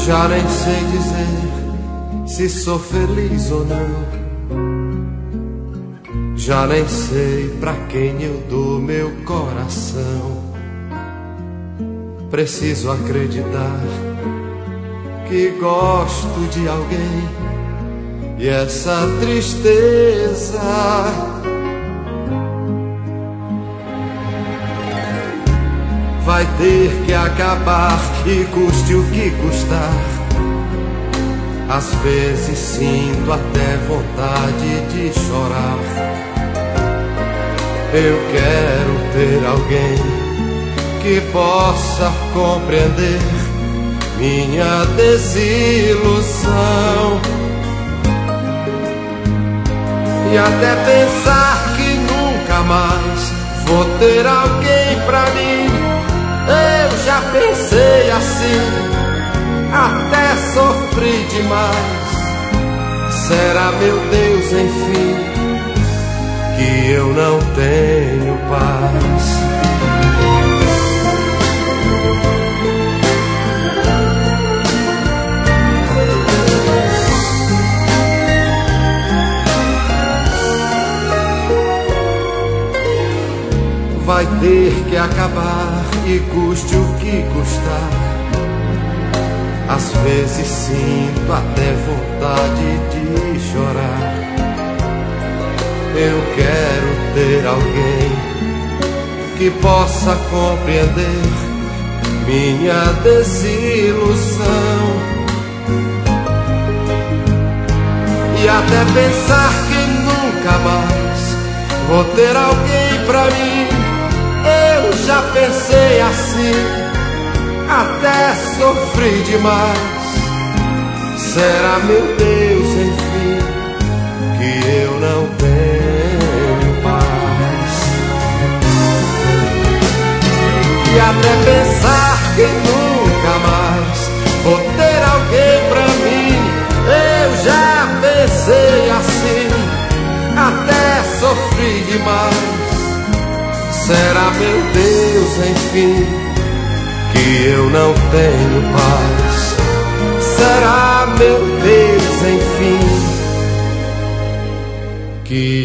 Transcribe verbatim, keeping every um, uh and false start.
Já nem sei dizer se sou feliz ou não. Já nem sei pra quem eu dou meu coração. Preciso acreditar que gosto de alguém, e essa tristeza vai ter que acabar, e custe o que custar. Às vezes sinto até vontade de chorar. Eu quero ter alguém que possa compreender minha desilusão, e até pensar que nunca mais vou ter alguém pra mim. Eu já pensei assim, até sofri demais. Será, meu Deus, enfim, que eu não tenho paz? Vai ter que acabar, e custe o que custar. Às vezes sinto até vontade de chorar. Eu quero ter alguém que possa compreender minha desilusão, e até pensar que nunca mais vou ter alguém pra mim. Eu já pensei assim, até sofri demais. Será, meu Deus, enfim, que eu não tenho paz? E até pensar que nunca mais vou ter alguém pra mim. Eu já pensei assim, até sofri demais. Será, meu Deus, enfim, que eu não tenho paz? Será, meu Deus, enfim, que